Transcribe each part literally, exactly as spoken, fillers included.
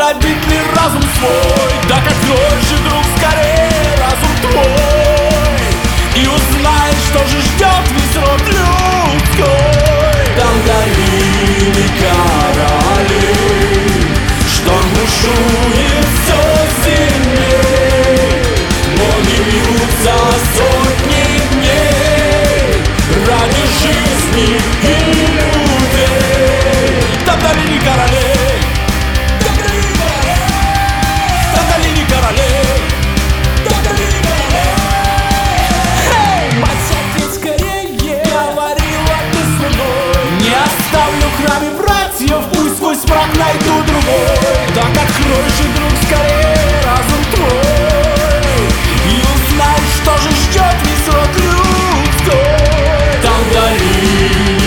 пробит ли разум свой? Так открой же, друг, скорее разум твой и узнай, что же ждет весь род людской. Там в долине короли шторм бушует все сильней, боги бьются сотни дней ради жизни и людей. Там в долине королей, там в долине королей, там в долине королей, там в долине королей. Эй, мать, ответь скорее, говорила ты с мной. Не оставлю в храме братьев, пусть сквозь мрак найду другой. Так открой же, друг, скорее разум твой и узнай, что же ждет весь род людской. Там в долине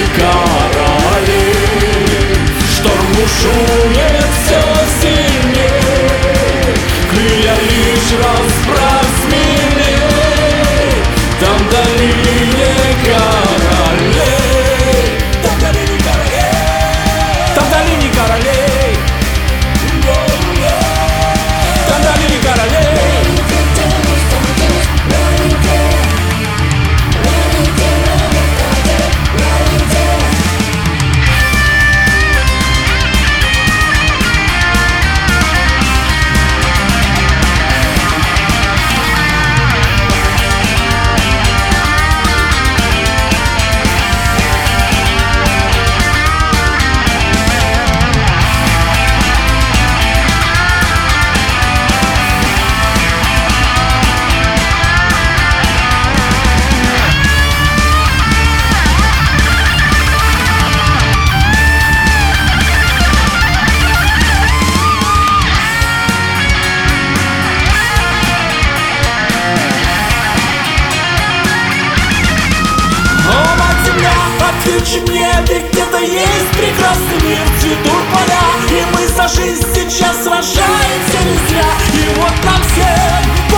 королей шторм бушует все сильней, крылья лишь расправь смелей. Там в долине королей, там в долине королей, там в долине королей, там в долине королей. Ответь мне, ведь где-то есть прекрасный мир, цветут поля, и мы за жизнь сейчас сражаемся не зря. И вот нам всем